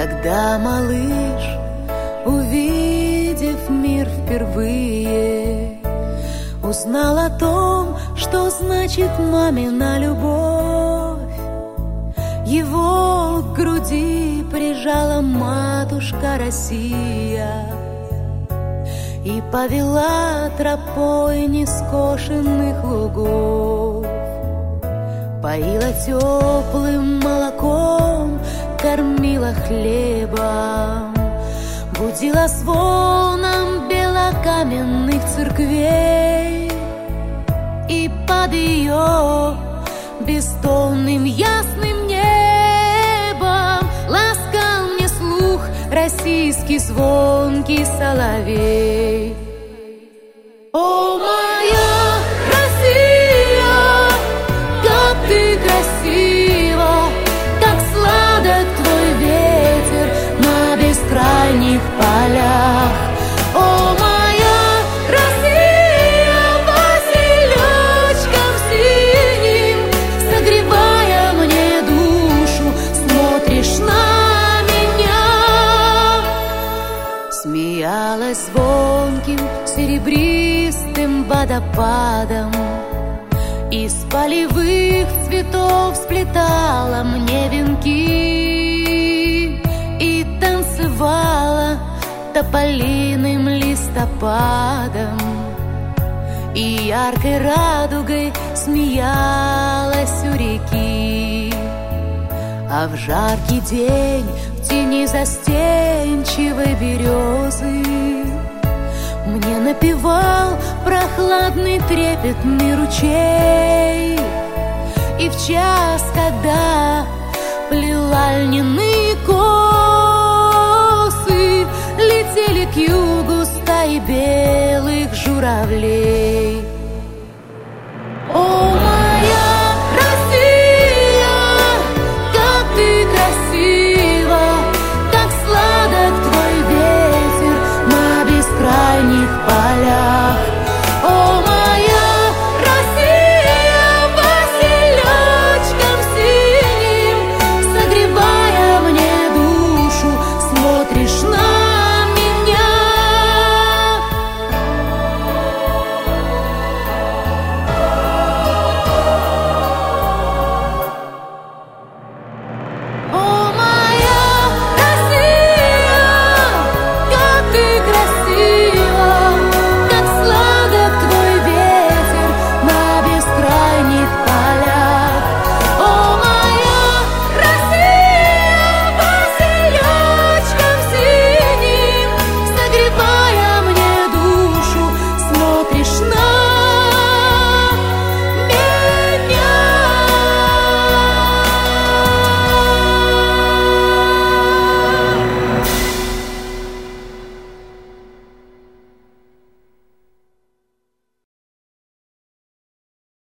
Когда малыш, увидев мир впервые, узнал о том, что значит мамина любовь, его к груди прижала матушка Россия и повела тропой нескошенных лугов, поила теплым молоком, кормила хлебом, будила звоном белокаменных церквей, и под ее бездонным ясным небом ласкал мне слух российский звонкий соловей. О, моя Россия, как ты красива, как сладок твой ветер на бескрайних полях. О, моя Россия, василечком синим, согревая мне душу, смотришь на меня. Смеялась звонким серебристым водопадом, из полевых цветов сплетала мне венки и танцевала тополиным листопадом, и яркой радугой смеялась у реки. А в жаркий день в тени застенчивой березы мне напевал прохладный трепетный ручей. И в час, когда плела льняные